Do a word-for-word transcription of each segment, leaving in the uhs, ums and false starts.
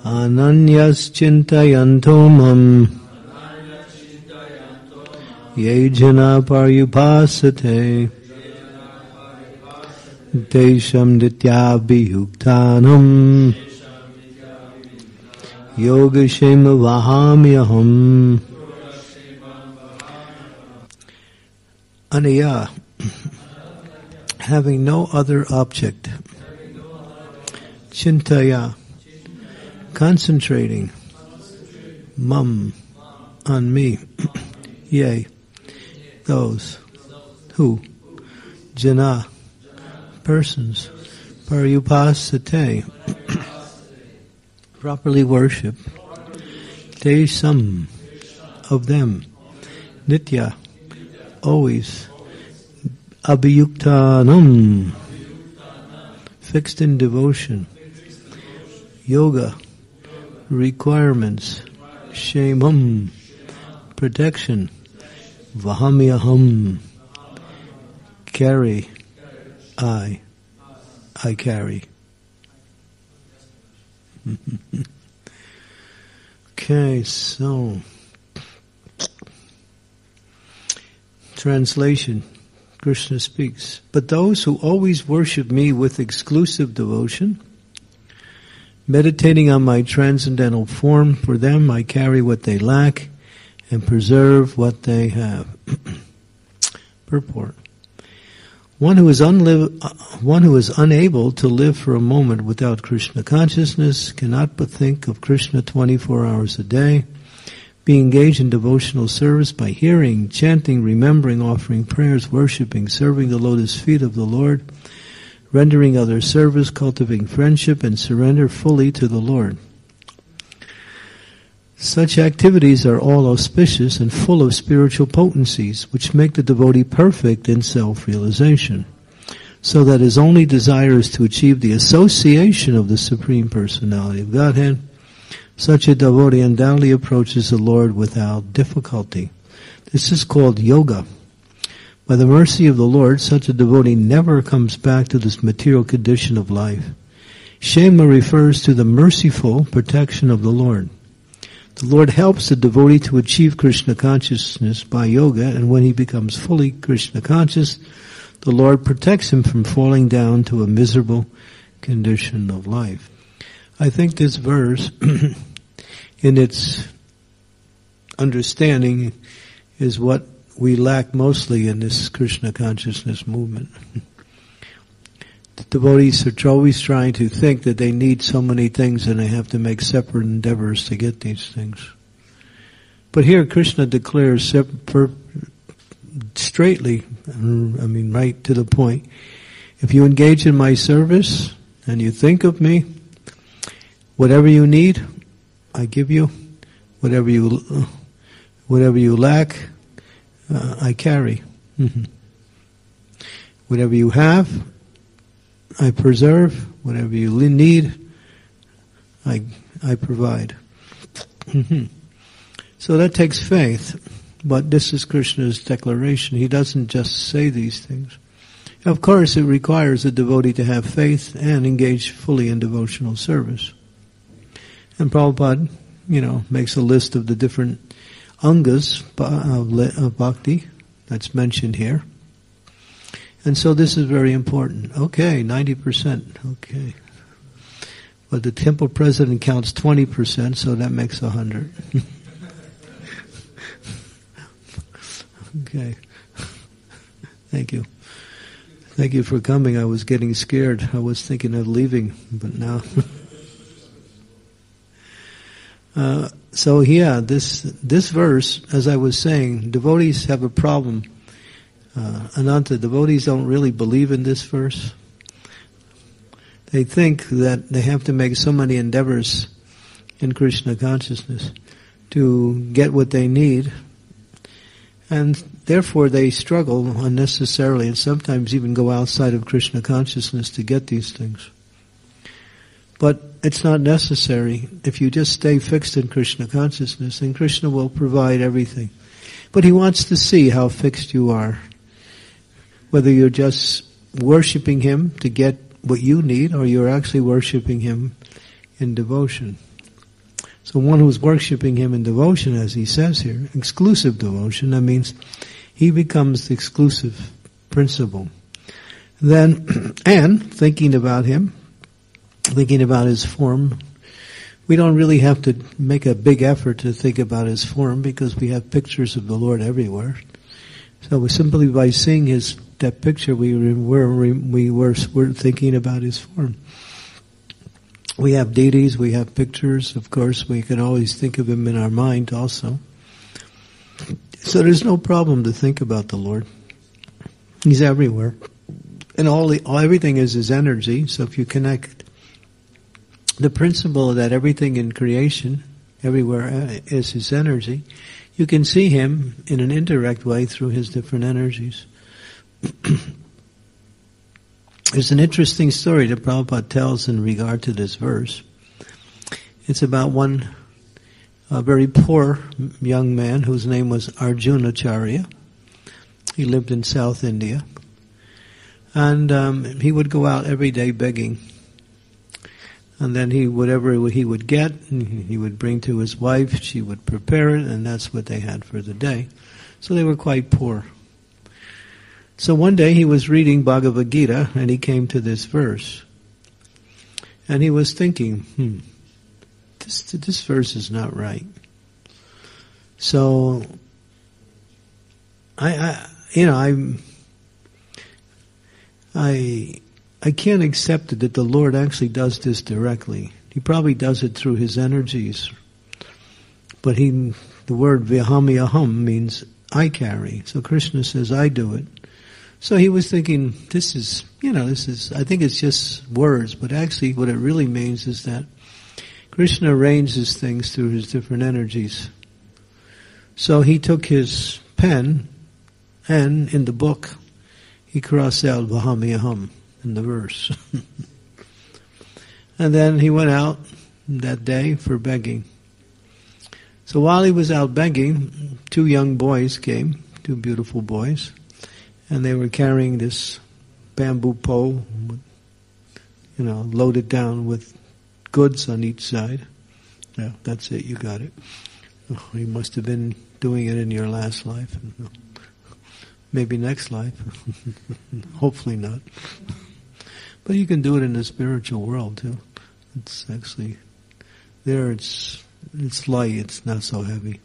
Ananyas chintayanto mam ye jana paryupasate desham nityabhiyuktanam yogashema vahamyaham. Anaya, having no other object. Chintaya, concentrating. Mum, on me. Yea, those. Who? Jana, persons. Paryupasate, properly worship. Te some, of them. Nitya, always. Abhiyuktanam, fixed in devotion. Yoga, requirements. Shemam, protection. Vahamyaham, carry. I, I carry. Okay, so translation. Krishna speaks, but those who always worship me with exclusive devotion, meditating on my transcendental form, for them I carry what they lack and preserve what they have. Purport. One who is unlive, one who is unable to live for a moment without Krishna consciousness cannot but think of Krishna twenty-four hours a day, be engaged in devotional service by hearing, chanting, remembering, offering prayers, worshiping, serving the lotus feet of the Lord, rendering other service, cultivating friendship, and surrender fully to the Lord. Such activities are all auspicious and full of spiritual potencies, which make the devotee perfect in self-realization, so that his only desire is to achieve the association of the Supreme Personality of Godhead. Such a devotee undoubtedly approaches the Lord without difficulty. This is called yoga. By the mercy of the Lord, such a devotee never comes back to this material condition of life. Shema refers to the merciful protection of the Lord. The Lord helps the devotee to achieve Krishna consciousness by yoga, and when he becomes fully Krishna conscious, the Lord protects him from falling down to a miserable condition of life. I think this verse, in its understanding, is what we lack mostly in this Krishna consciousness movement. The devotees are always trying to think that they need so many things and they have to make separate endeavors to get these things. But here Krishna declares straightly, I mean right to the point, if you engage in my service and you think of me, whatever you need, I give you. Whatever you, whatever you lack, uh, I carry. Mm-hmm. Whatever you have, I preserve. Whatever you need, I I provide. Mm-hmm. So that takes faith, but this is Krishna's declaration. He doesn't just say these things. Of course, it requires a devotee to have faith and engage fully in devotional service. And Prabhupada, you know, makes a list of the different angas of bhakti that's mentioned here. And so this is very important. Okay, ninety percent. Okay. But the temple president counts twenty percent, so that makes one hundred. Okay. Thank you. Thank you for coming. I was getting scared. I was thinking of leaving, but now... uh, so yeah, this this verse, as I was saying, devotees have a problem. Uh, Ananta, devotees don't really believe in this verse. They think that they have to make so many endeavors in Krishna consciousness to get what they need, and therefore they struggle unnecessarily and sometimes even go outside of Krishna consciousness to get these things. But it's not necessary. If you just stay fixed in Krishna consciousness, then Krishna will provide everything. But he wants to see how fixed you are. Whether you're just worshiping him to get what you need, or you're actually worshiping him in devotion. So one who's worshiping him in devotion, as he says here, exclusive devotion, that means he becomes the exclusive principle. Then, and thinking about him, thinking about his form, we don't really have to make a big effort to think about his form because we have pictures of the Lord everywhere. So we simply by seeing his that picture, we were we were were thinking about his form. We have deities, we have pictures. Of course, we can always think of him in our mind also. So there's no problem to think about the Lord. He's everywhere, and all, the, all everything is his energy. So if you connect the principle that everything in creation, everywhere, is his energy, you can see him in an indirect way through his different energies. There's an interesting story that Prabhupada tells in regard to this verse. It's about one a very poor young man whose name was Arjunacharya. He lived in South India. And um, he would go out every day begging. And then he, whatever he would get, he would bring to his wife, she would prepare it, and that's what they had for the day. So they were quite poor. So one day he was reading Bhagavad Gita, and he came to this verse. And he was thinking, hmm, this, this verse is not right. So, I, I you know, I'm, I, I can't accept it that the Lord actually does this directly. He probably does it through his energies. But he, the word Vihami means I carry. So Krishna says, I do it. So he was thinking, this is, you know, this is, I think it's just words, but actually what it really means is that Krishna arranges things through his different energies. So he took his pen and in the book, he crossed out Vahami Aham in the verse. And then he went out that day for begging. So while he was out begging, two young boys came, two beautiful boys, and they were carrying this bamboo pole, you know, loaded down with goods on each side. Yeah, that's it, you got it. Oh, you must have been doing it in your last life. Maybe next life. Hopefully not. But you can do it in the spiritual world too. It's actually, there it's, it's light, it's not so heavy.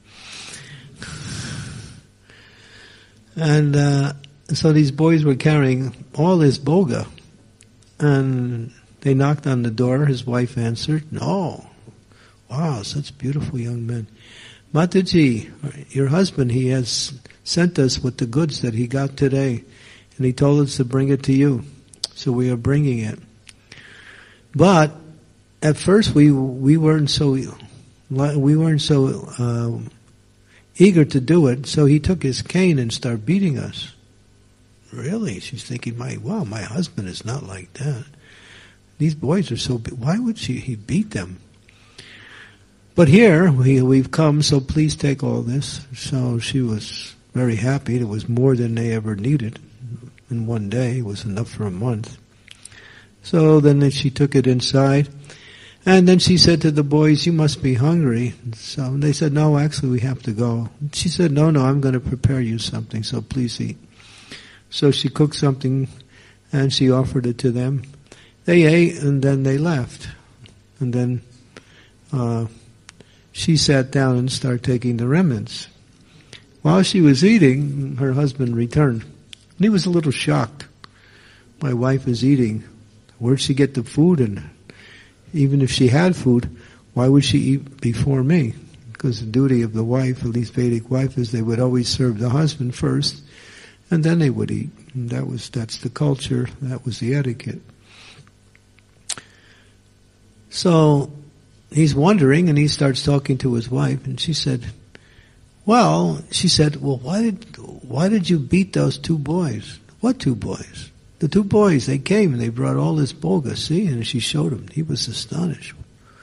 And, uh, so these boys were carrying all this boga, and they knocked on the door. His wife answered, "Oh, wow, such beautiful young men. Mataji, your husband, he has sent us with the goods that he got today, and he told us to bring it to you. So we are bringing it. But at first we we weren't so we weren't so uh, eager to do it. So he took his cane and started beating us." Really? She's thinking, my, wow, my husband is not like that. These boys are so big. Why would she, he beat them? But here, we, we've come, so please take all this. So she was very happy. It was more than they ever needed. In one day, it was enough for a month. So then she took it inside. And then she said to the boys, you must be hungry. So they said, no, actually we have to go. She said, no, no, I'm going to prepare you something, so please eat. So she cooked something and she offered it to them. They ate and then they left. And then uh, she sat down and started taking the remnants. While she was eating, her husband returned. And he was a little shocked. My wife is eating. Where'd she get the food? And even if she had food, why would she eat before me? Because the duty of the wife, at least Vedic wife, is they would always serve the husband first. And then they would eat. And that was, that's the culture. That was the etiquette. So he's wondering, and he starts talking to his wife, and she said, well, she said, well, why did, why did you beat those two boys? What two boys? The two boys, they came and they brought all this boga, see? And she showed him. He was astonished.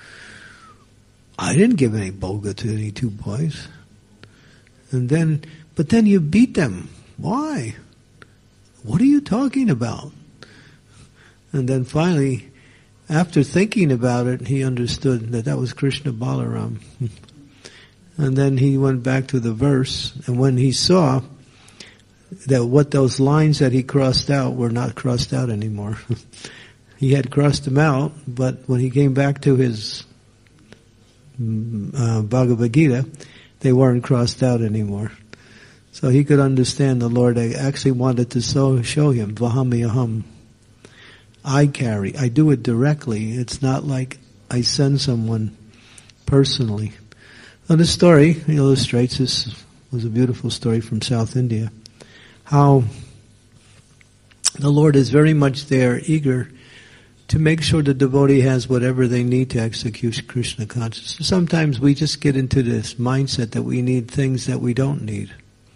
I didn't give any boga to any two boys. And then, but then you beat them. Why? What are you talking about? And then finally, after thinking about it, he understood that that was Krishna Balaram. And then he went back to the verse, and when he saw that what those lines that he crossed out were not crossed out anymore. He had crossed them out, but when he came back to his uh, Bhagavad Gita, they weren't crossed out anymore. So he could understand the Lord actually wanted to so, show him, Vahami I carry. I do it directly. It's not like I send someone personally. Now this story illustrates, this was a beautiful story from South India, how the Lord is very much there, eager to make sure the devotee has whatever they need to execute Krishna consciousness. Sometimes we just get into this mindset that we need things that we don't need.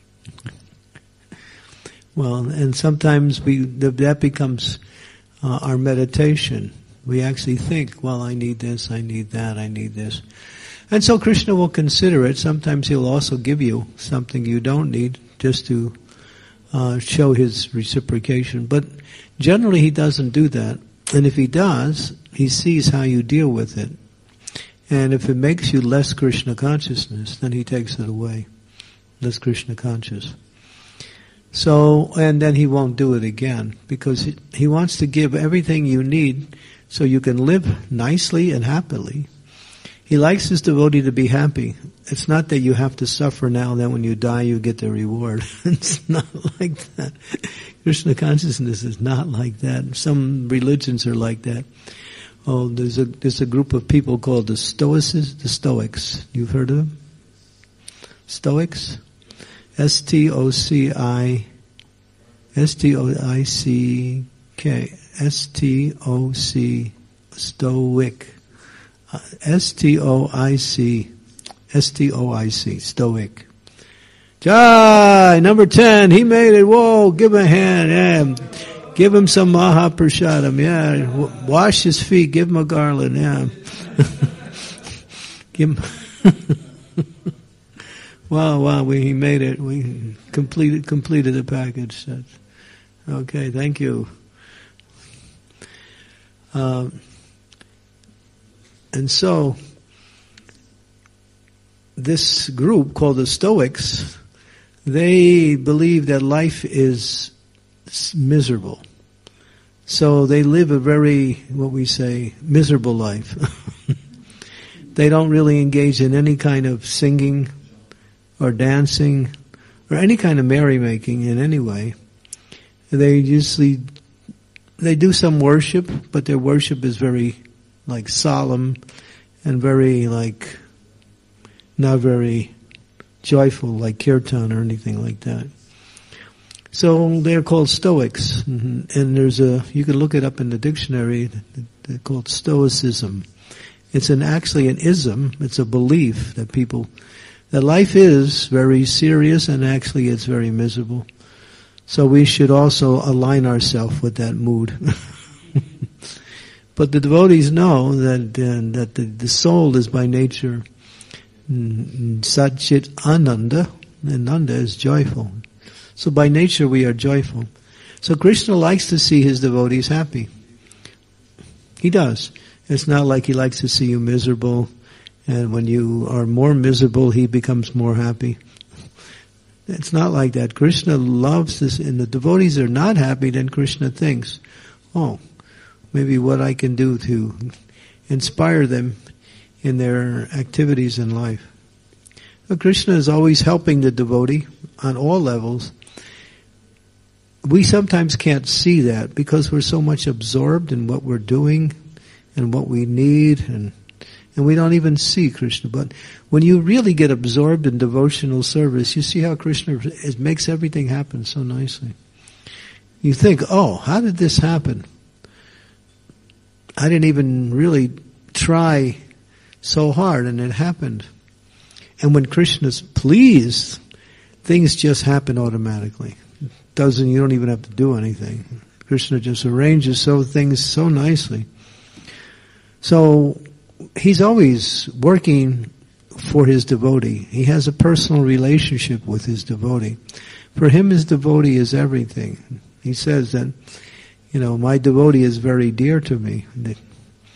Well, and sometimes we that becomes uh, our meditation. We actually think, well, I need this, I need that, I need this. And so Krishna will consider it. Sometimes he'll also give you something you don't need just to uh, show his reciprocation. But generally he doesn't do that. And if he does, he sees how you deal with it. And if it makes you less Krishna consciousness, then he takes it away. Less Krishna conscious. So, and then he won't do it again, because he, he wants to give everything you need so you can live nicely and happily. He likes his devotee to be happy. It's not that you have to suffer now, then when you die you get the reward. It's not like that. Krishna consciousness is not like that. Some religions are like that. Oh, there's a there's a group of people called the Stoics, the Stoics. You've heard of them? Stoics? S T O C I S T O I C K S T O C Stoic uh, S T O I C S T O I C Stoic. Jai, number ten, he made it. Whoa, give him a hand. Yeah. Give him some Mahaprasadam. Yeah. W- wash his feet. Give him a garland. Yeah. Give him. Wow, wow, we, he made it. We completed, completed the package. That's, okay, thank you. Um, and so, this group called the Stoics, they believe that life is miserable. So they live a very, what we say, miserable life. They don't really engage in any kind of singing or dancing or any kind of merrymaking in any way. They usually, they do some worship, but their worship is very like solemn and very like not very joyful like kirtan or anything like that. So they're called Stoics, and there's a, you can look it up in the dictionary, they're called Stoicism. It's an actually an ism, it's a belief that people, that life is very serious and actually it's very miserable. So we should also align ourselves with that mood. But the devotees know that uh, that the, the soul is by nature Satchit Ananda, and Nanda is joyful. So by nature we are joyful. So Krishna likes to see his devotees happy. He does. It's not like he likes to see you miserable, and when you are more miserable he becomes more happy. It's not like that. Krishna loves this, and the devotees are not happy, then Krishna thinks, oh, maybe what I can do to inspire them in their activities in life. But Krishna is always helping the devotee on all levels. We sometimes can't see that because we're so much absorbed in what we're doing and what we need, and and we don't even see Krishna. But when you really get absorbed in devotional service, you see how Krishna is, makes everything happen so nicely. You think, oh, how did this happen? I didn't even really try so hard, and it happened. And when Krishna's pleased, things just happen automatically. Doesn't, you don't even have to do anything. Krishna just arranges so things so nicely. So he's always working for his devotee. He has a personal relationship with his devotee. For him, his devotee is everything. He says that, you know, my devotee is very dear to me.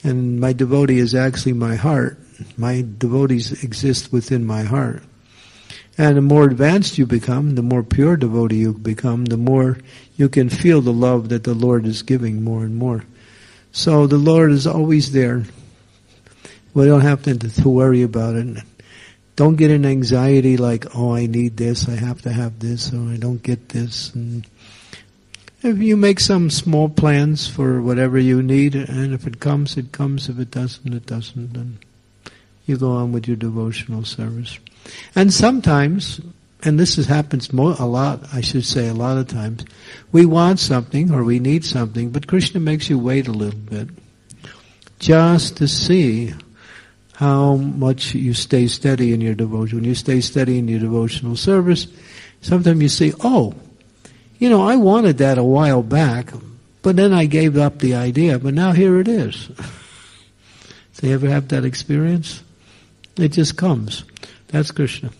And my devotee is actually my heart. My devotees exist within my heart. And the more advanced you become, the more pure devotee you become, the more you can feel the love that the Lord is giving more and more. So the Lord is always there. We don't have to, to worry about it. Don't get an anxiety like, oh, I need this, I have to have this, or I don't get this. And if you make some small plans for whatever you need, and if it comes, it comes. If it doesn't, it doesn't. And you go on with your devotional service. And sometimes, and this is, happens mo- a lot, I should say a lot of times, we want something or we need something, but Krishna makes you wait a little bit just to see how much you stay steady in your devotion. When you stay steady in your devotional service, sometimes you say, oh, you know, I wanted that a while back, but then I gave up the idea, but now here it is. So you ever have that experience? It just comes. That's Krishna.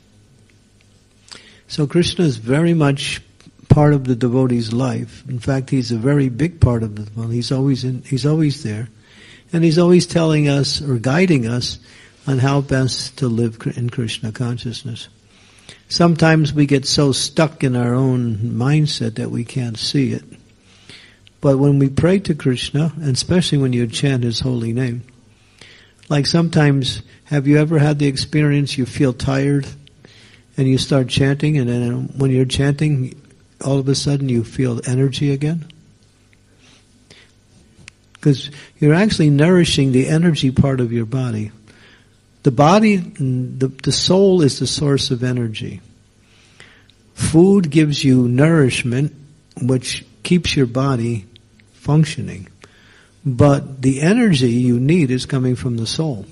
So Krishna is very much part of the devotee's life. In fact, he's a very big part of the, well, he's always in, he's always there. And he's always telling us or guiding us on how best to live in Krishna consciousness. Sometimes we get so stuck in our own mindset that we can't see it. But when we pray to Krishna, and especially when you chant his holy name, like sometimes, have you ever had the experience you feel tired and you start chanting, and then when you're chanting, all of a sudden you feel energy again? Because you're actually nourishing the energy part of your body. The body, the, the soul is the source of energy. Food gives you nourishment, which keeps your body functioning. But the energy you need is coming from the soul.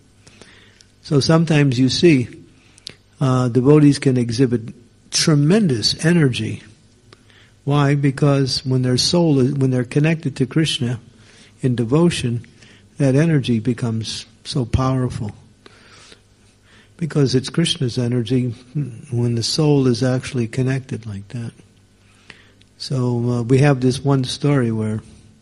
So sometimes you see uh, devotees can exhibit tremendous energy. Why? Because when their soul is, when they're connected to Krishna in devotion, that energy becomes so powerful. Because it's Krishna's energy when the soul is actually connected like that. So uh, we have this one story where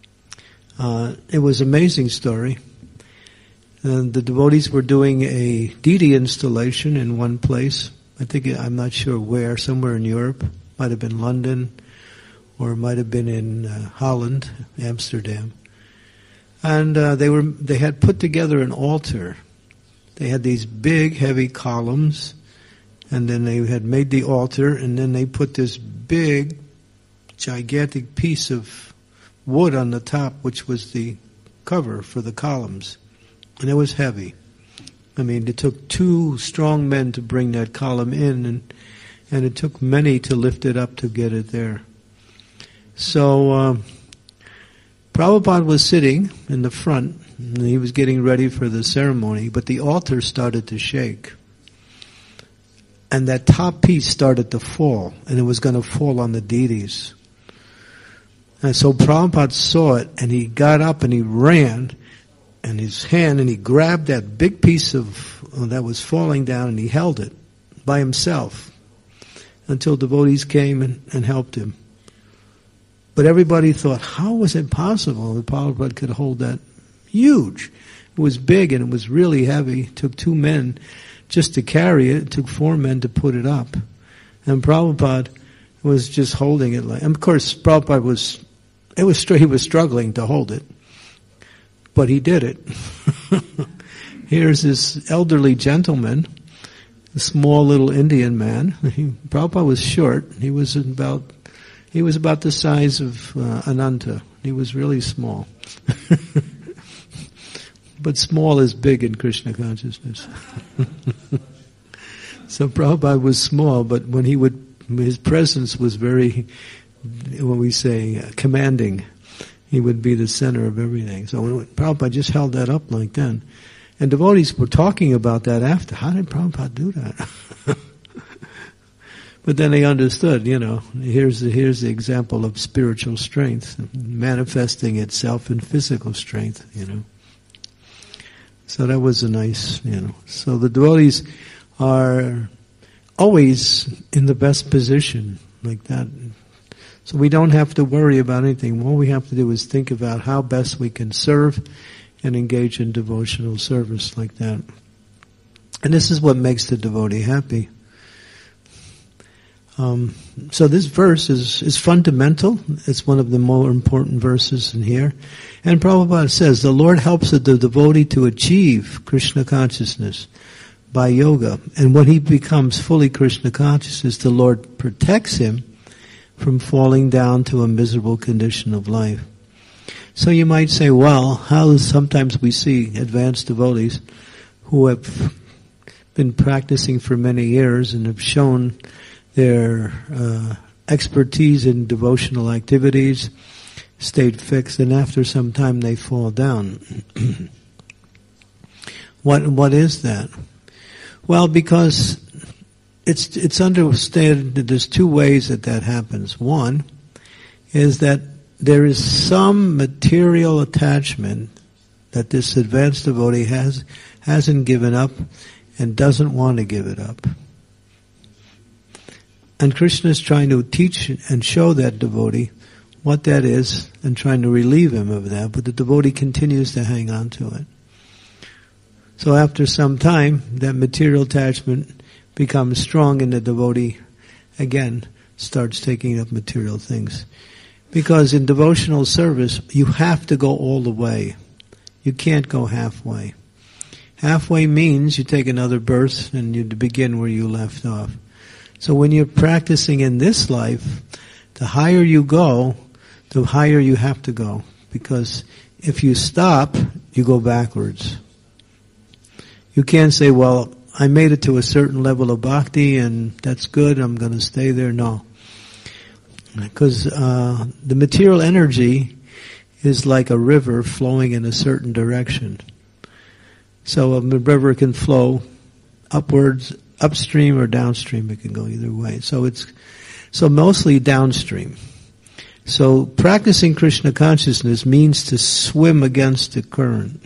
uh, it was an amazing story. And the devotees were doing a deity installation in one place. I think, I'm not sure where, somewhere in Europe. Might have been London, or it might have been in uh, Holland, Amsterdam. And uh, they were they had put together an altar. They had these big, heavy columns, and then they had made the altar, and then they put this big, gigantic piece of wood on the top, which was the cover for the columns. And it was heavy. I mean, it took two strong men to bring that column in, and and it took many to lift it up to get it there. So uh, Prabhupada was sitting in the front, and he was getting ready for the ceremony, but the altar started to shake. And that top piece started to fall, and it was going to fall on the deities. And so Prabhupada saw it, and he got up and he ran, and his hand, and he grabbed that big piece of uh, that was falling down, and he held it by himself until devotees came and, and helped him. But everybody thought, how was it possible that Prabhupada could hold that huge? It was big and it was really heavy. It took two men just to carry it. It took four men to put it up. And Prabhupada was just holding it like, and of course Prabhupada was, it was, he was struggling to hold it. But he did it. Here's this elderly gentleman, a small little Indian man. He, Prabhupada was short. He was about, he was about the size of uh, Ananta. He was really small. But small is big in Krishna consciousness. So Prabhupada was small, but when he would, his presence was very, what we say, uh, commanding. He would be the center of everything. So when Prabhupada just held that up like that. And devotees were talking about that after. How did Prabhupada do that? But then they understood, you know, here's the, here's the example of spiritual strength manifesting itself in physical strength, you know. So that was a nice, you know. So the devotees are always in the best position like that. So we don't have to worry about anything. All we have to do is think about how best we can serve and engage in devotional service like that. And this is what makes the devotee happy. Um, so this verse is, is fundamental. It's one of the more important verses in here. And Prabhupada says, the Lord helps the devotee to achieve Krishna consciousness by yoga. And when he becomes fully Krishna conscious, the Lord protects him from falling down to a miserable condition of life. So you might say, well, how sometimes we see advanced devotees who have been practicing for many years and have shown their uh, expertise in devotional activities, stayed fixed, and after some time they fall down. What what is that? Well, because it's it's understood that there's two ways that that happens. One is that there is some material attachment that this advanced devotee has hasn't given up and doesn't want to give it up. And Krishna is trying to teach and show that devotee what that is and trying to relieve him of that, but the devotee continues to hang on to it. So after some time, that material attachment becomes strong and the devotee, again, starts taking up material things. Because in devotional service, you have to go all the way. You can't go halfway. Halfway means you take another birth and you begin where you left off. So when you're practicing in this life, the higher you go, the higher you have to go. Because if you stop, you go backwards. You can't say, well, I made it to a certain level of bhakti and that's good, I'm going to stay there. No. Because uh, the material energy is like a river flowing in a certain direction. So a river can flow upwards, upstream or downstream. It can go either way. So it's so mostly downstream. So practicing Krishna consciousness means to swim against the current.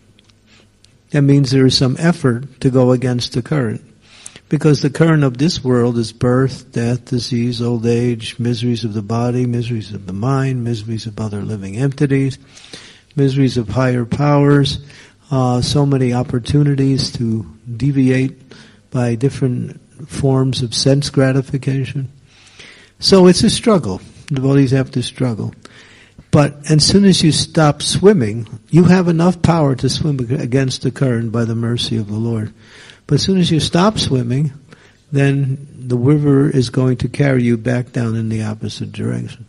That means there is some effort to go against the current. Because the current of this world is birth, death, disease, old age, miseries of the body, miseries of the mind, miseries of other living entities, miseries of higher powers, uh, so many opportunities to deviate by different forms of sense gratification. So it's a struggle. Devotees have to struggle. But as soon as you stop swimming, you have enough power to swim against the current by the mercy of the Lord. But as soon as you stop swimming, then the river is going to carry you back down in the opposite direction.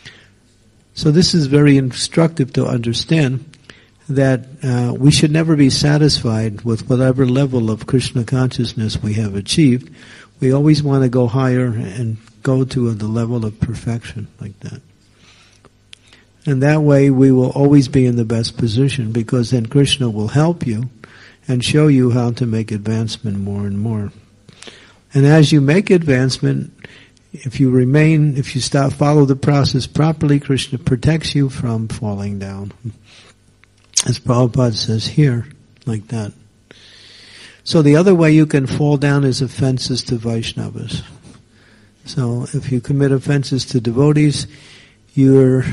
So this is very instructive to understand that uh, we should never be satisfied with whatever level of Krishna consciousness we have achieved. We always want to go higher and go to the level of perfection like that. And that way we will always be in the best position, because then Krishna will help you and show you how to make advancement more and more. And as you make advancement, if you remain, if you stop, follow the process properly, Krishna protects you from falling down. As Prabhupada says here, like that. So the other way you can fall down is offenses to Vaishnavas. So if you commit offenses to devotees, your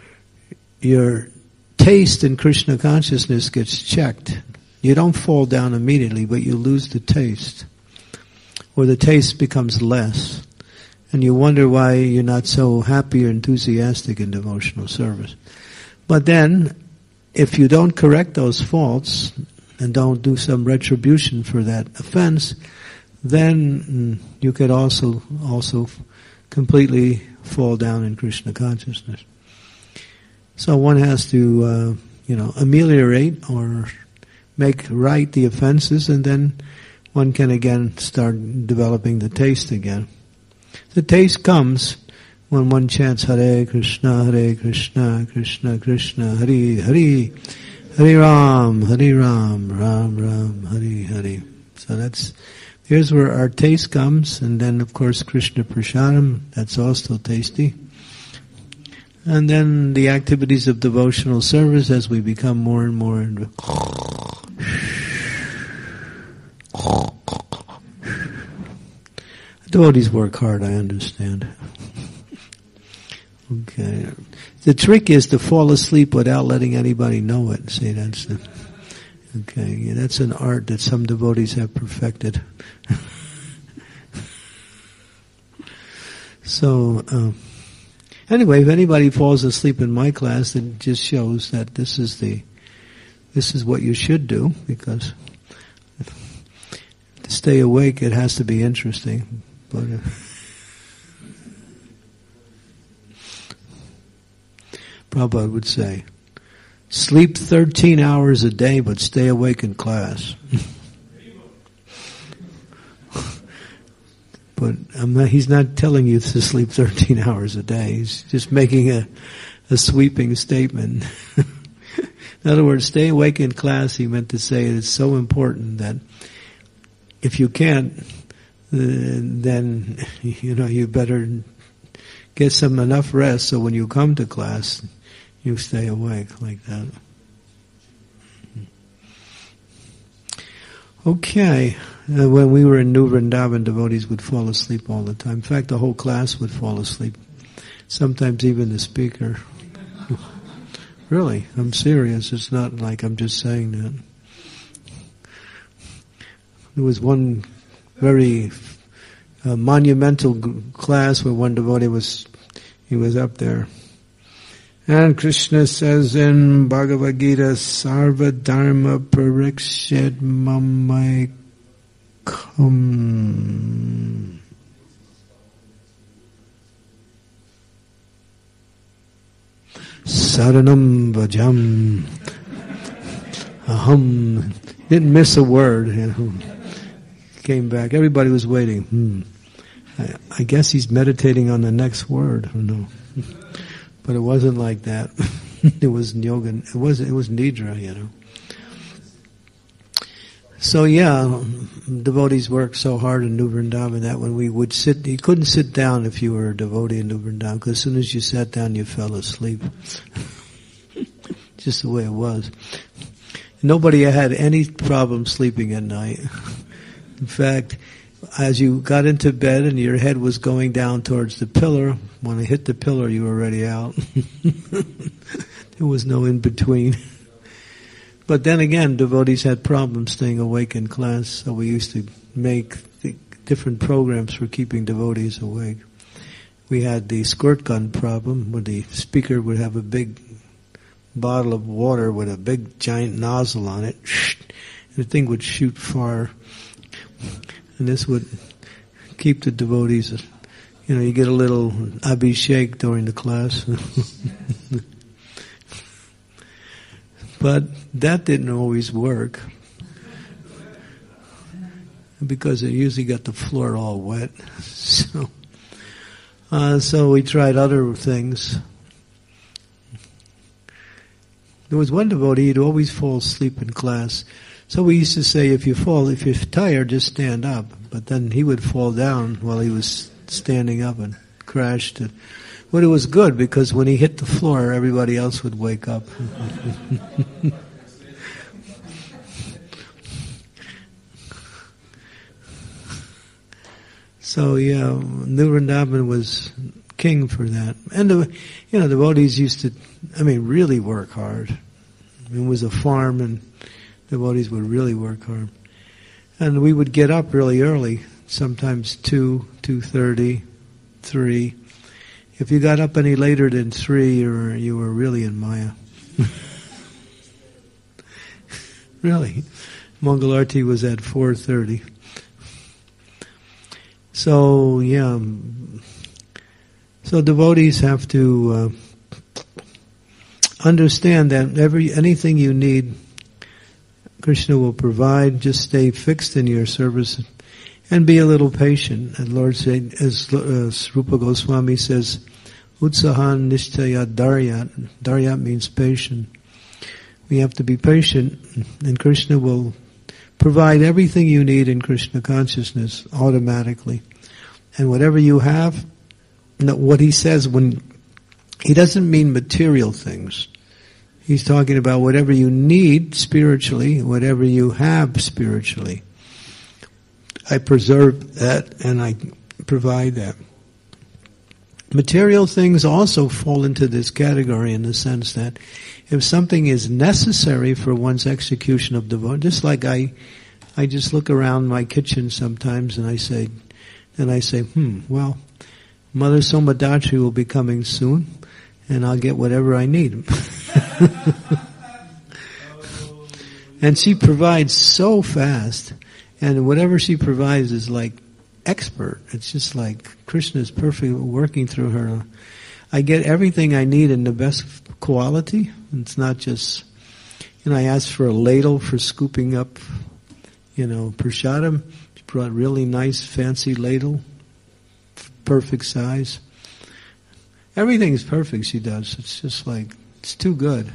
your taste in Krishna consciousness gets checked. You don't fall down immediately, but you lose the taste. Or the taste becomes less. And you wonder why you're not so happy or enthusiastic in devotional service. But then, if you don't correct those faults and don't do some retribution for that offense, then you could also also completely fall down in Krishna consciousness. So one has to, uh, you know, ameliorate or make right the offenses, and then one can again start developing the taste again. The taste comes when one chants Hare Krishna, Hare Krishna, Krishna Krishna, Hare Hare, Hare Ram, Hare Ram, Ram Ram, Hare Hare. So that's, here's where our taste comes, and then of course Krishna Prasadam, that's also tasty. And then the activities of devotional service as we become more and more. Devotees work hard, I understand. Okay. The trick is to fall asleep without letting anybody know it. See, that's the, okay. Yeah, that's an art that some devotees have perfected. So, um, anyway, if anybody falls asleep in my class, it just shows that this is the, this is what you should do, because to stay awake, it has to be interesting. But, uh, Prabhupada would say, sleep thirteen hours a day, but stay awake in class. But I'm not, he's not telling you to sleep thirteen hours a day. He's just making a, a sweeping statement. In other words, stay awake in class, he meant to say it's so important that if you can't, uh, then, you know, you better get some enough rest so when you come to class, you stay awake like that. Okay. Uh, when we were in New Vrindavan, devotees would fall asleep all the time. In fact, the whole class would fall asleep. Sometimes even the speaker. Really, I'm serious. It's not like I'm just saying that. There was one very uh, monumental g- class where one devotee was, he was up there. And Krishna says in Bhagavad Gita, Sarva Dharma Parikshit Mamaikam Saranam Vajam Aham. Didn't miss a word. You know. Came back. Everybody was waiting. Hmm. I, I guess he's meditating on the next word. I don't know. But it wasn't like that. It was yoga. It was it was nidra, you know. So yeah, devotees worked so hard in New Vrindavan that when we would sit, you couldn't sit down if you were a devotee in New Vrindavan, because as soon as you sat down, you fell asleep. Just the way it was. Nobody had any problem sleeping at night. In fact, as you got into bed and your head was going down towards the pillar, when it hit the pillar, you were already out. There was no in between. But then again, devotees had problems staying awake in class, so we used to make the different programs for keeping devotees awake. We had the squirt gun problem, where the speaker would have a big bottle of water with a big giant nozzle on it, and the thing would shoot far. And this would keep the devotees, you know, you get a little abhishek during the class. But that didn't always work, because it usually got the floor all wet. So, uh, so we tried other things. There was one devotee, he'd always fall asleep in class. So we used to say, if you fall, if you're tired, just stand up. But then he would fall down while he was standing up and crashed. But it was good, because when he hit the floor, everybody else would wake up. So yeah, New Vrindavan was king for that. And the, you know, the devotees used to, I mean, really work hard. It was a farm, and devotees would really work hard. And we would get up really early, sometimes two, two thirty, three. If you got up any later than three, you were, you were really in Maya. Really. Mangalarti was at four thirty. So, yeah. So devotees have to uh, understand that every anything you need, Krishna will provide. Just stay fixed in your service and be a little patient. And Lord said, as uh, Rupa Goswami says, Utsahan nishtaya daryat. Daryat means patient. We have to be patient, and Krishna will provide everything you need in Krishna consciousness automatically. And whatever you have, what he says when, he doesn't mean material things. He's talking about whatever you need spiritually, whatever you have spiritually. I preserve that and I provide that. material things also fall into this category in the sense that if something is necessary for one's execution of devotion, just like I, I just look around my kitchen sometimes and I say, and I say, hmm, well, Mother Somadhatri will be coming soon, and I'll get whatever I need. And she provides so fast, and whatever she provides is like expert. It's just like Krishna is perfect working through her. I get everything I need in the best quality. It's not just, you know, I asked for a ladle for scooping up, you know, prasadam. She brought a really nice, fancy ladle, perfect size. Everything's perfect she does. It's just like, it's too good.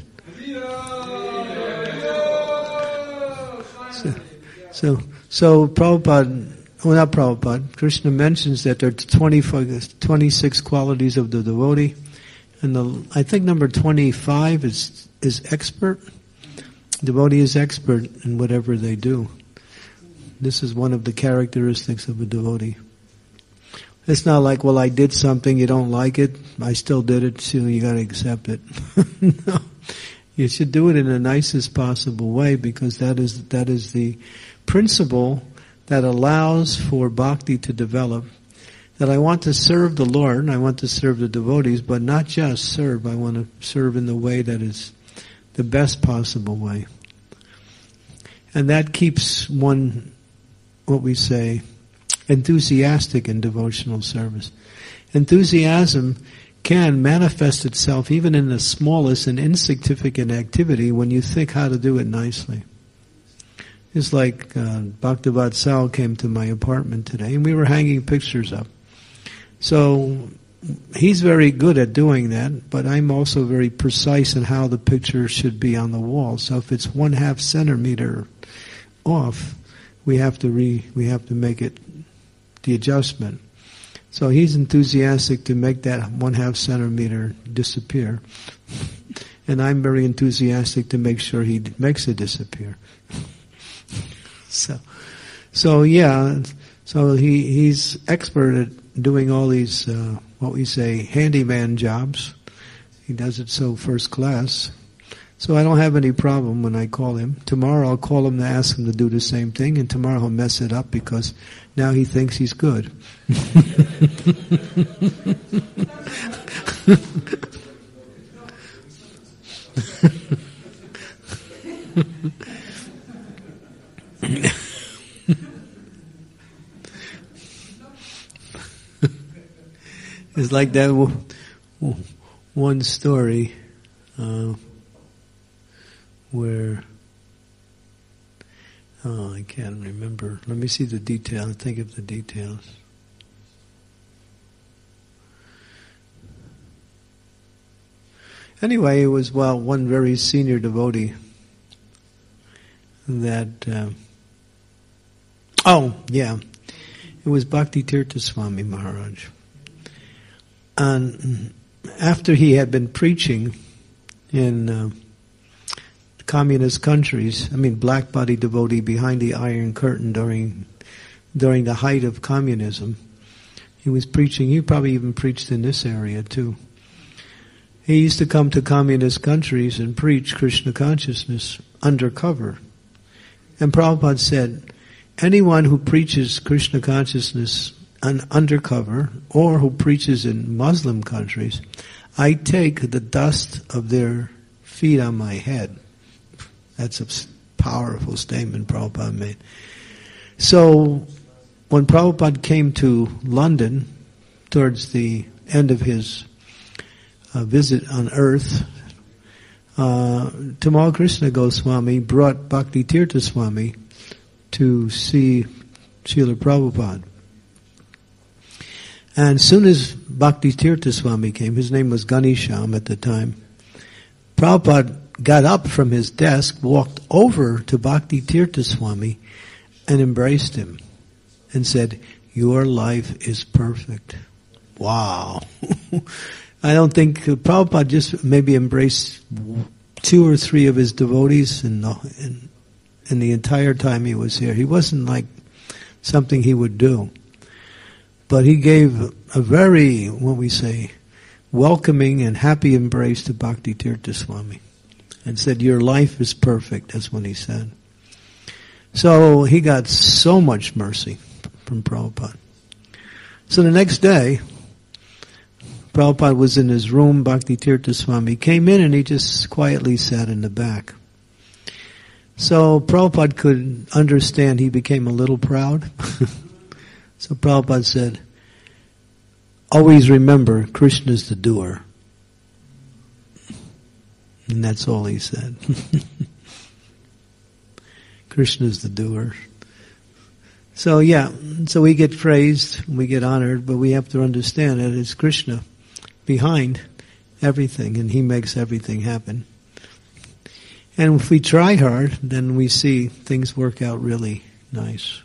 So, so, so Prabhupada, well not Prabhupada, Krishna mentions that there are twenty-six qualities of the devotee, and the, I think number twenty-five is, is expert. Devotee is expert in whatever they do. This is one of the characteristics of a devotee. It's not like, well, I did something, you don't like it, I still did it, so you gotta accept it. No. You should do it in the nicest possible way, because that is, that is the principle that allows for bhakti to develop. That I want to serve the Lord, and I want to serve the devotees, but not just serve, I want to serve in the way that is the best possible way. And that keeps one, what we say, enthusiastic in devotional service. Enthusiasm can manifest itself even in the smallest and insignificant activity when you think how to do it nicely. It's like uh, Bhaktivatsal came to my apartment today, and we were hanging pictures up. So he's very good at doing that, but I'm also very precise in how the picture should be on the wall. So if it's one half centimeter off, we have to re we have to make it the adjustment. So he's enthusiastic to make that one half centimeter disappear. And I'm very enthusiastic to make sure he makes it disappear. so, so yeah, so he, he's expert at doing all these, uh, what we say, handyman jobs. He does it so first class. So I don't have any problem when I call him. Tomorrow I'll call him to ask him to do the same thing, and tomorrow he'll mess it up because now he thinks he's good. It's like that w- w- one story uh, where, oh, I can't remember. Let me see the detail. Think of the details. Anyway, it was, well, one very senior devotee that, uh, oh, yeah, it was Bhakti Tirtha Swami Maharaj. And after he had been preaching in uh, communist countries, I mean, black body devotee behind the Iron Curtain during during the height of communism, he was preaching. He probably even preached in this area too. He used to come to communist countries and preach Krishna consciousness undercover. And Prabhupada said, anyone who preaches Krishna consciousness un- undercover, or who preaches in Muslim countries, I take the dust of their feet on my head. That's a powerful statement Prabhupada made. So, when Prabhupada came to London, towards the end of his uh, visit on earth, uh, Tamal Krishna Goswami brought Bhakti Tirtha Swami to see Srila Prabhupada. And as soon as Bhakti Tirtha Swami came, his name was Ganesham at the time, Prabhupada got up from his desk, walked over to Bhakti Tirtha Swami, and embraced him, and said, "Your life is perfect." Wow. I don't think uh, Prabhupada just maybe embraced two or three of his devotees in the, in, in the entire time he was here. He wasn't like something he would do. But he gave a very, what we say, welcoming and happy embrace to Bhakti Tirtha Swami and said, your life is perfect. That's what he said. So he got so much mercy from Prabhupada. So the next day, Prabhupada was in his room, Bhakti Tirtha Swami came in and he just quietly sat in the back. So Prabhupada could understand he became a little proud. So Prabhupada said, always remember, Krishna's the doer. And that's all he said. Krishna's the doer. So yeah, so we get praised, we get honored, but we have to understand that it's Krishna behind everything, and he makes everything happen. And if we try hard, then we see things work out really nice.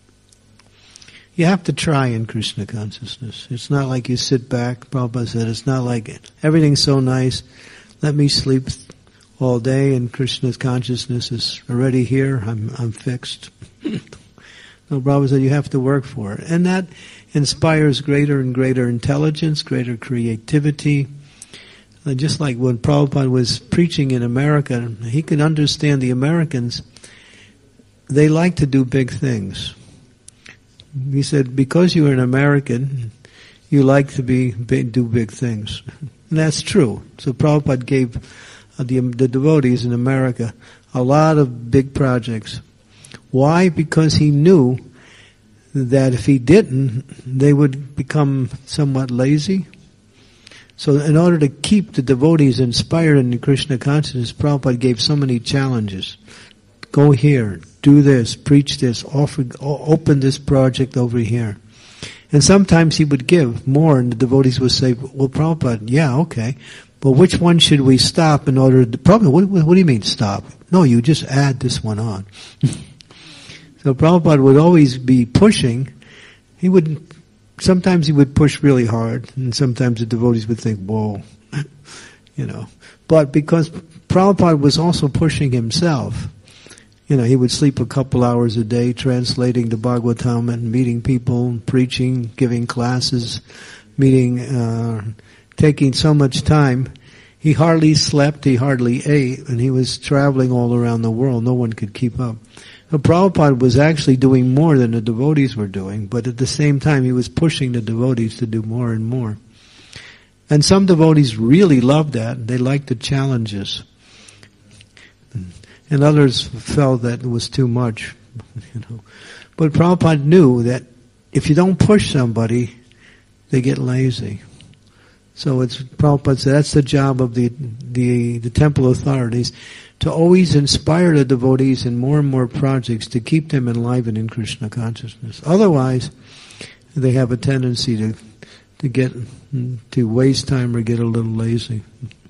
You have to try in Krishna consciousness. It's not like you sit back. Prabhupada said, it's not like it. Everything's so nice. Let me sleep all day and Krishna's consciousness is already here. I'm, I'm fixed. No, Prabhupada said you have to work for it. And that inspires greater and greater intelligence, greater creativity. And just like when Prabhupada was preaching in America, he could understand the Americans. They like to do big things. He said, because you're an American, you like to be big, do big things. And that's true. So Prabhupada gave uh, the, the devotees in America a lot of big projects. Why? Because he knew that if he didn't, they would become somewhat lazy. So in order to keep the devotees inspired in the Krishna consciousness, Prabhupada gave so many challenges. Go here, do this, preach this, offer, open this project over here. And sometimes he would give more, and the devotees would say, well, Prabhupada, yeah, okay, but which one should we stop in order to, Prabhupada, what, what do you mean stop? No, you just add this one on. So Prabhupada would always be pushing. He would, sometimes he would push really hard, and sometimes the devotees would think, whoa, you know. But because Prabhupada was also pushing himself, you know, he would sleep a couple hours a day translating the Bhagavatam and meeting people, preaching, giving classes, meeting, uh, taking so much time. He hardly slept, he hardly ate, and he was traveling all around the world. No one could keep up. So Prabhupada was actually doing more than the devotees were doing, but at the same time he was pushing the devotees to do more and more. And some devotees really loved that. They liked the challenges. And others felt that it was too much, you know. But Prabhupada knew that if you don't push somebody, they get lazy. So it's, Prabhupada said, that's the job of the, the, the temple authorities, to always inspire the devotees in more and more projects to keep them enlivened in Krishna consciousness. Otherwise, they have a tendency to, to get, to waste time or get a little lazy.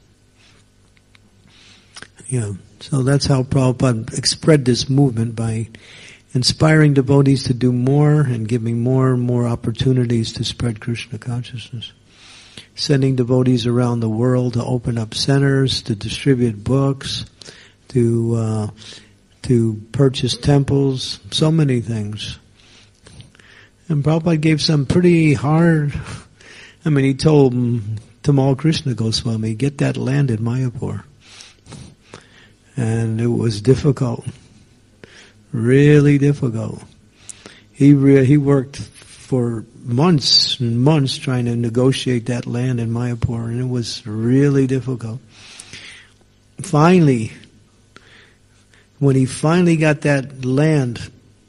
Yeah. So that's how Prabhupada spread this movement, by inspiring devotees to do more and giving more and more opportunities to spread Krishna consciousness. Sending devotees around the world to open up centers, to distribute books, to uh, to purchase temples, so many things. And Prabhupada gave some pretty hard, I mean, he told Tamal Krishna Goswami, get that land in Mayapur. And it was difficult, really difficult. He re- he worked for months and months trying to negotiate that land in Mayapur, and it was really difficult. Finally, when he finally got that land,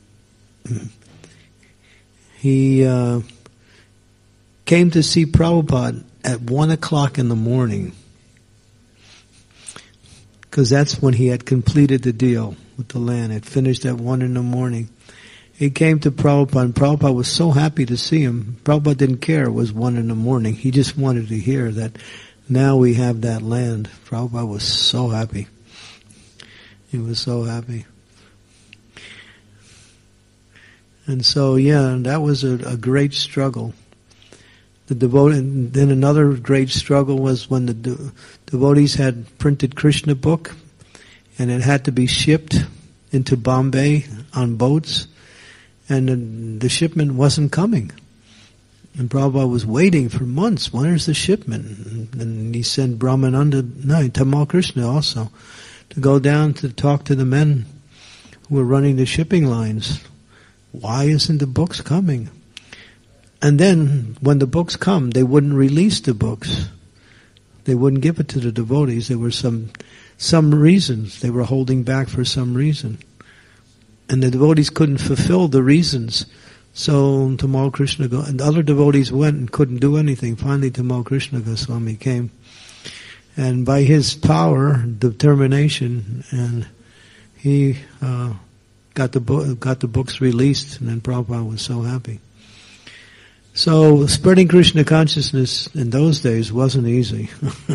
he uh, came to see Prabhupada at one o'clock in the morning, because that's when he had completed the deal with the land. It finished at one in the morning. He came to Prabhupada, and Prabhupada was so happy to see him. Prabhupada didn't care it was one in the morning. He just wanted to hear that now we have that land. Prabhupada was so happy. He was so happy. And so, yeah, that was a, a great struggle. The devotee, then another great struggle was when the de- devotees had printed Krishna book, and it had to be shipped into Bombay on boats, and the, the shipment wasn't coming. And Prabhupada was waiting for months. When is the shipment? And he sent Brahmananda, no, Tamal Krishna also, to go down to talk to the men who were running the shipping lines. Why isn't the books coming? And then, when the books come, they wouldn't release the books. They wouldn't give it to the devotees. There were some, some reasons. They were holding back for some reason. And the devotees couldn't fulfill the reasons. So Tamal Krishna, Go- and other devotees went and couldn't do anything. Finally, Tamal Krishna Goswami came. And by his power, determination, and he uh, got the bo- got the books released, and then Prabhupada was so happy. So spreading Krishna consciousness in those days wasn't easy.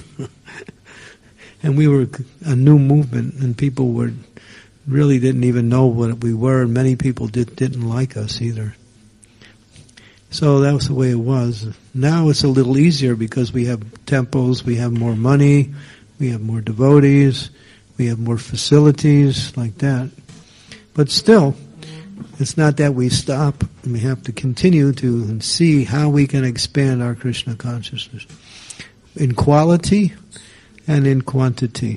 And we were a new movement, and people were really didn't even know what we were, and many people did, didn't like us either. So that was the way it was. Now it's a little easier because we have temples, we have more money, we have more devotees, we have more facilities like that. But still, it's not that we stop. We have to continue to see how we can expand our Krishna consciousness in quality and in quantity.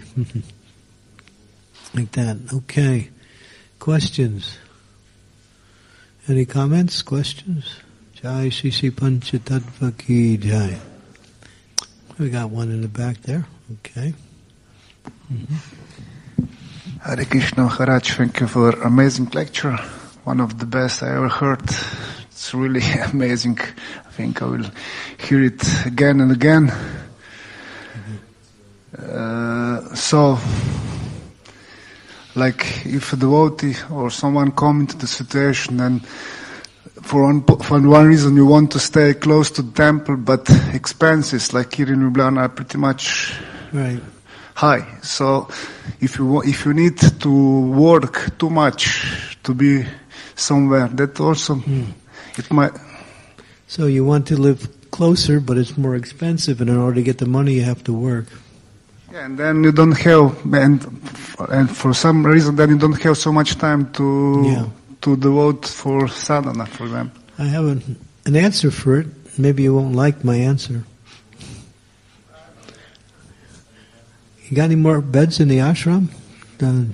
Like that. Okay. Questions? Any comments? Questions? Jai Shri Shri Panchatattva Ki Jai. We got one in the back there. Okay. Mm-hmm. Hare Krishna Maharaj, thank you for amazing lecture. One of the best I ever heard. It's really amazing. I think I will hear it again and again. Mm-hmm. Uh, so, like if a devotee or someone come into the situation and for one, for one reason you want to stay close to the temple, but expenses like here in Ljubljana are pretty much right. high. So if you if you need to work too much to be somewhere, that also mm. it might. So you want to live closer, but it's more expensive, and in order to get the money, you have to work. Yeah, and then you don't have, and and for some reason, then you don't have so much time to yeah. to devote for sadhana, for example. I have an, an answer for it. Maybe you won't like my answer. You got any more beds in the ashram? Uh,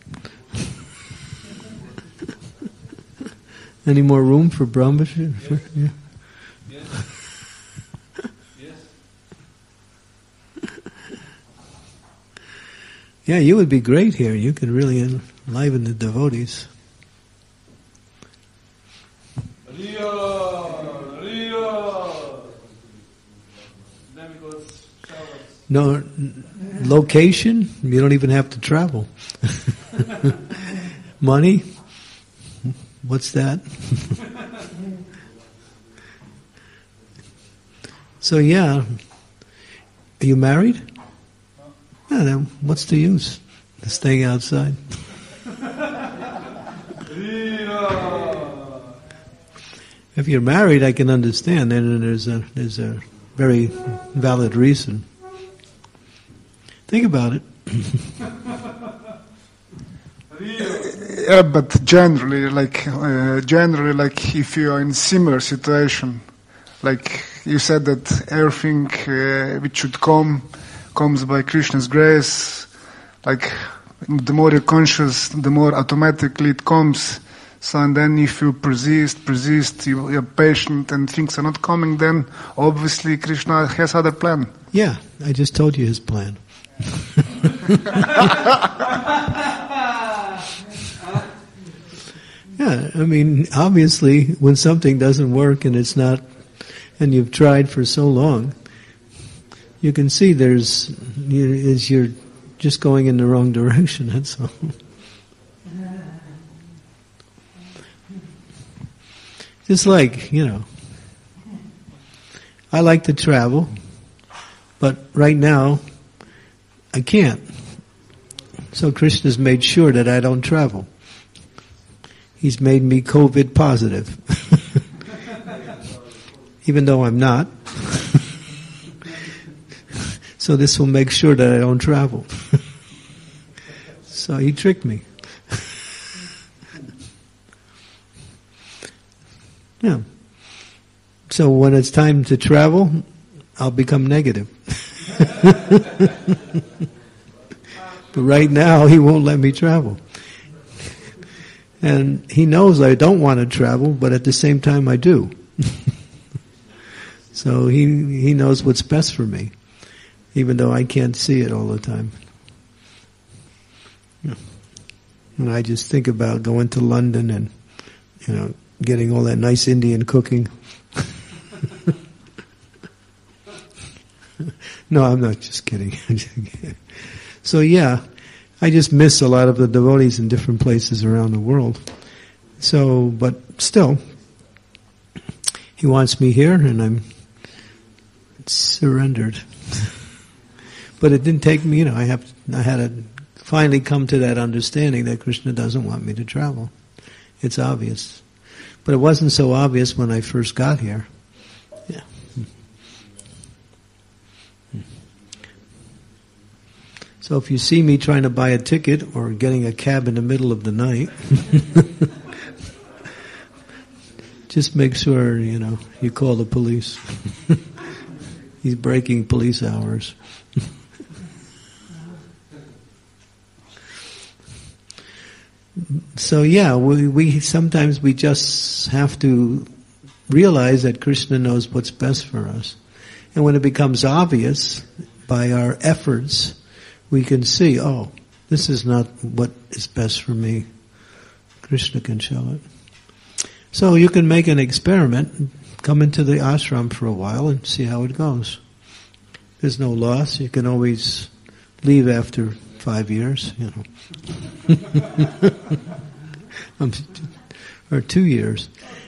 any more room for Brahmacharya? Yes. Yeah. Yes. Yes. Yeah, you would be great here. You could really enliven the devotees. Rio, Rio. Then we go showers. No, location, you don't even have to travel. Money, what's that? So yeah, are you married? Yeah, then what's the use? Staying outside. If you're married, I can understand, and there's a there's a very valid reason. Think about it. Yeah, but generally, like uh, generally, like if you are in similar situation, like you said that everything uh, which should come comes by Krishna's grace. Like the more you're conscious, the more automatically it comes. So and then if you persist, persist, you, you're patient, and things are not coming, then obviously Krishna has other plan. Yeah, I just told you his plan. Yeah, I mean, obviously, when something doesn't work and it's not, and you've tried for so long, you can see there's, is you're just going in the wrong direction, that's all. Just like, you know, I like to travel, but right now, I can't. So Krishna's made sure that I don't travel. He's made me COVID positive. Even though I'm not. So this will make sure that I don't travel. So he tricked me. Yeah. So when it's time to travel, I'll become negative. But right now, he won't let me travel. And he knows I don't want to travel, but at the same time I do. So he he knows what's best for me, even though I can't see it all the time. And I just think about going to London and, you know, getting all that nice Indian cooking. No, I'm not just kidding. So yeah, I just miss a lot of the devotees in different places around the world. So, but still, he wants me here, and I'm surrendered. But it didn't take me, you know, I have, I had to finally come to that understanding that Krishna doesn't want me to travel. It's obvious. But it wasn't so obvious when I first got here. Yeah. So if you see me trying to buy a ticket or getting a cab in the middle of the night, just make sure, you know, you call the police. He's breaking police hours. So yeah, we, we sometimes we just have to realize that Krishna knows what's best for us. And when it becomes obvious by our efforts, we can see, oh, this is not what is best for me. Krishna can show it. So you can make an experiment, come into the ashram for a while and see how it goes. There's no loss. You can always leave after five years, you know. Or two years.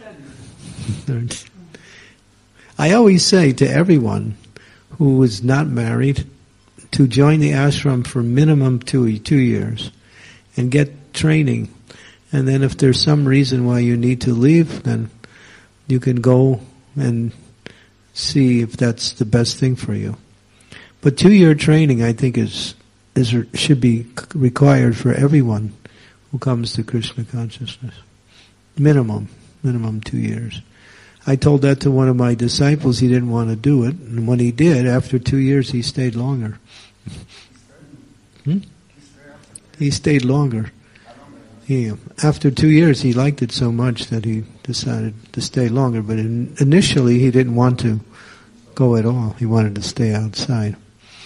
I always say to everyone who is not married to join the ashram for minimum two, two years and get training. And then if there's some reason why you need to leave, then you can go and see if that's the best thing for you. But two-year training, I think, is is should be required for everyone who comes to Krishna consciousness. Minimum, minimum two years. I told that to one of my disciples. He didn't want to do it, and when he did, after two years, he stayed longer. Hmm? He stayed longer. He, after two years, he liked it so much that he decided to stay longer. But in, initially, he didn't want to go at all. He wanted to stay outside.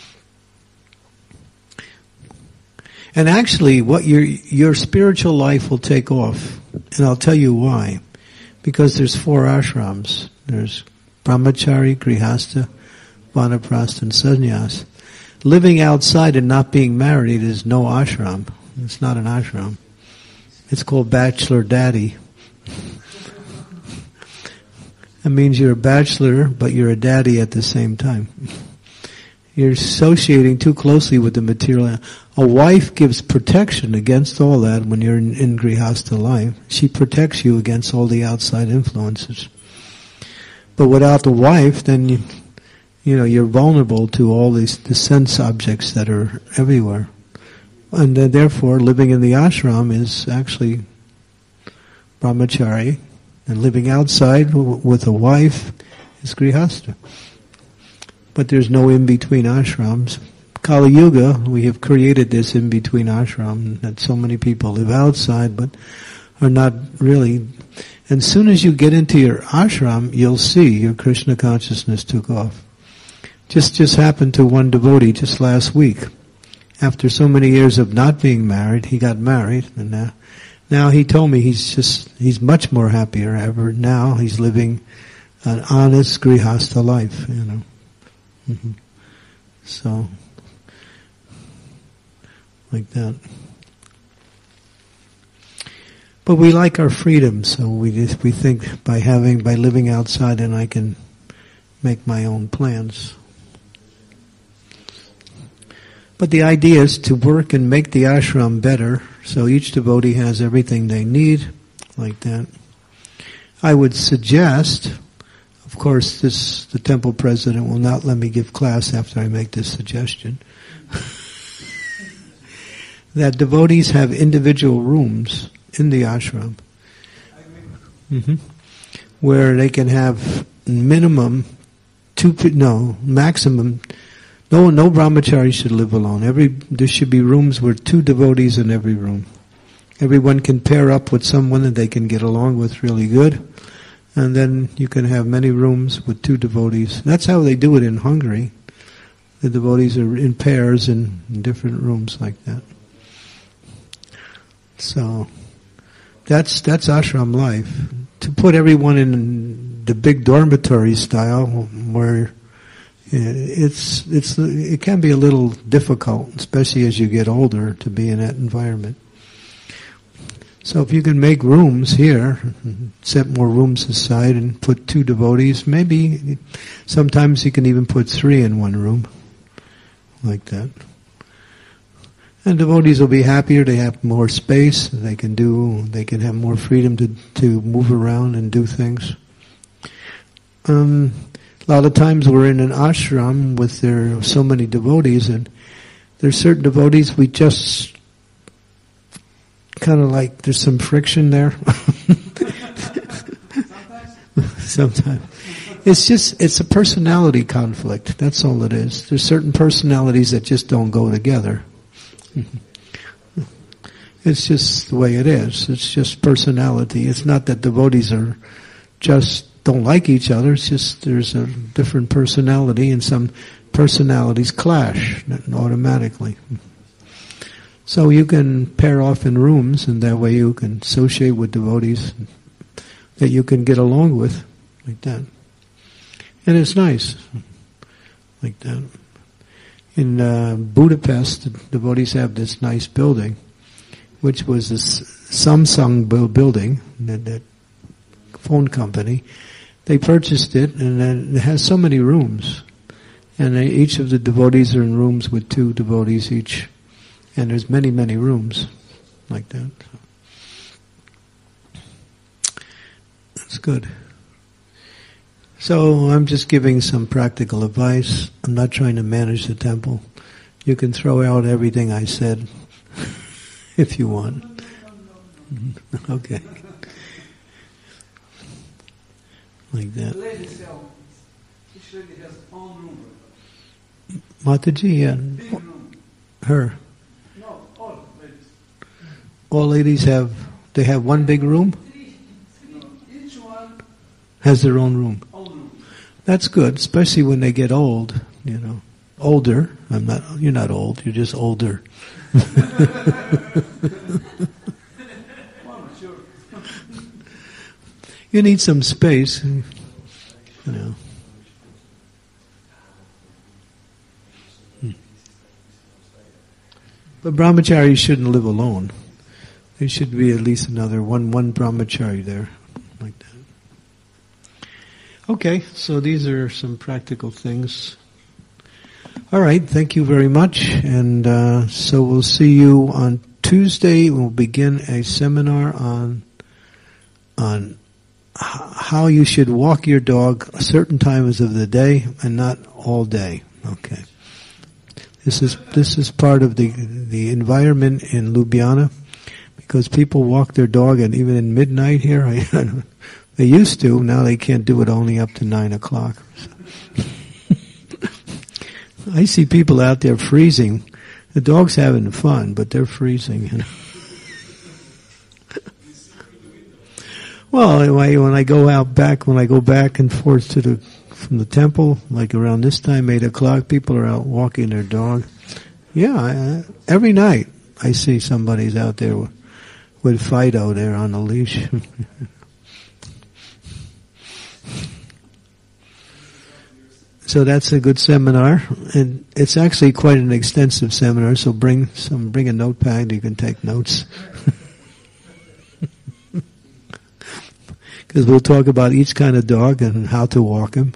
And actually, what your your spiritual life will take off, and I'll tell you why. Because there's four ashrams. There's brahmachari, grihastha, vanaprastha, and sannyas. Living outside and not being married is no ashram. It's not an ashram. It's called bachelor daddy. That means you're a bachelor, but you're a daddy at the same time. You're associating too closely with the material. A wife gives protection against all that when you're in, in grihastha life. She protects you against all the outside influences. But without the wife, then you, you know, you're vulnerable to all these the sense objects that are everywhere. And uh, therefore, living in the ashram is actually brahmachari, and living outside w- with a wife is grihastha. But there's no in-between ashrams. Kali Yuga, we have created this in-between ashram that so many people live outside but are not really. And as soon as you get into your ashram, you'll see your Krishna consciousness took off. Just just happened to one devotee just last week. After so many years of not being married, he got married, and now, now he told me he's just he's much more happier ever. Now he's living an honest grihastha life, you know. Mm-hmm. So, like that. But we like our freedom, so we just, we think by having by living outside, and I can make my own plans. But the idea is to work and make the ashram better, so each devotee has everything they need, like that. I would suggest, of course, this the temple president will not let me give class after I make this suggestion, that devotees have individual rooms in the ashram, mm-hmm. where they can have, minimum two, pe- no, maximum, no, no brahmachari should live alone. Every, there should be rooms where two devotees in every room. Everyone can pair up with someone that they can get along with really good. And then you can have many rooms with two devotees. That's how they do it in Hungary. The devotees are in pairs in, in different rooms like that. So, that's, that's ashram life. To put everyone in the big dormitory style, where it's, it's, it can be a little difficult, especially as you get older, to be in that environment. So if you can make rooms here, set more rooms aside and put two devotees, maybe sometimes you can even put three in one room, like that. And devotees will be happier, they have more space, they can do, they can have more freedom to, to move around and do things. Um, a lot of times we're in an ashram with there so many devotees, and there's certain devotees we just kind of like, there's some friction there. Sometimes. It's just, it's a personality conflict. That's all it is. There's certain personalities that just don't go together. It's just the way it is. It's just personality. It's not that devotees are just don't like each other. It's just there's a different personality, and some personalities clash automatically. So you can pair off in rooms, and that way you can associate with devotees that you can get along with, like that. And it's nice, like that. In uh, Budapest, the devotees have this nice building, which was this Samsung building, that, that phone company. They purchased it, and it has so many rooms. And they, each of the devotees are in rooms with two devotees each. And there's many, many rooms like that. That's good. So I'm just giving some practical advice. I'm not trying to manage the temple. You can throw out everything I said if you want. Okay. Like that. The lady cell, each lady has own room. Mataji, yeah. Big room. Her. No, all ladies. All ladies have, they have one big room? No, each one Has their own room. own room. That's good, especially when they get old, you know. Older. I'm not, you're not old, you're just older. One, sure. You need some space, you know. Hmm. But brahmacharis shouldn't live alone. There should be at least another one, one brahmachari there, like that. Okay, so these are some practical things. All right, thank you very much, and uh, so we'll see you on Tuesday. We'll begin a seminar on on how you should walk your dog certain times of the day and not all day. Okay. This is this is part of the the environment in Ljubljana, because people walk their dog, and even in midnight here, I, I don't, they used to. Now they can't do it only up to nine o'clock. I see people out there freezing. The dog's having fun, but they're freezing. You know. Well, anyway, when I go out back, when I go back and forth to the from the temple, like around this time, eight o'clock, people are out walking their dog. Yeah, I, every night I see somebody's out there with, with Fido there on the leash. So that's a good seminar, and it's actually quite an extensive seminar. So bring some, bring a notepad. You can take notes. Because we'll talk about each kind of dog and how to walk him.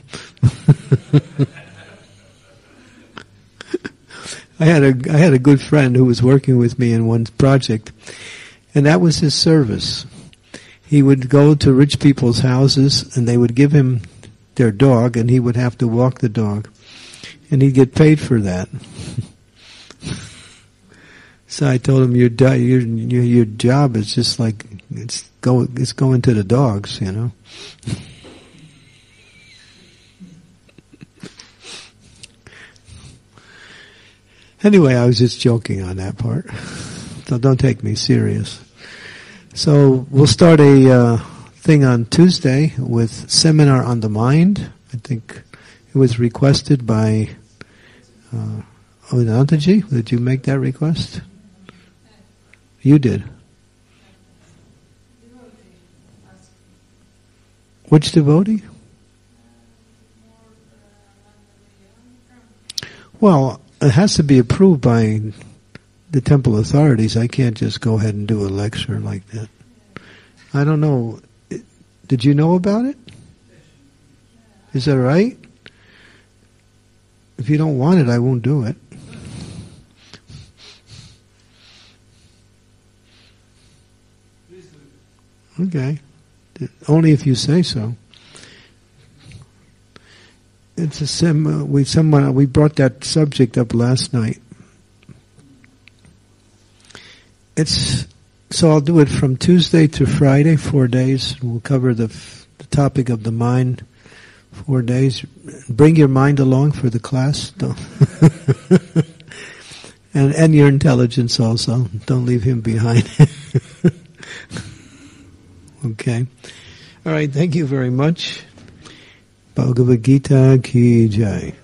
I had a I had a good friend who was working with me in one project, and that was his service. He would go to rich people's houses, and they would give him their dog, and he would have to walk the dog, and he'd get paid for that. So I told him, your your your, your job is just like it's go it's going to the dogs, you know. Anyway, I was just joking on that part. So don't take me serious. So we'll start a uh, thing on Tuesday with Seminar on the Mind. I think it was requested by uh, Anantaji. Did you make that request? You did. Which devotee? Well, it has to be approved by the temple authorities. I can't just go ahead and do a lecture like that. I don't know. Did you know about it? Is that right? If you don't want it, I won't do it. Okay. Only if you say so. It's a sim. We someone we brought that subject up last night. It's so I'll do it from Tuesday to Friday, four days. We'll cover the, the topic of the mind, four days. Bring your mind along for the class, don't and and your intelligence also. Don't leave him behind. Okay. All right. Thank you very much. Bhagavad Gita ki jai.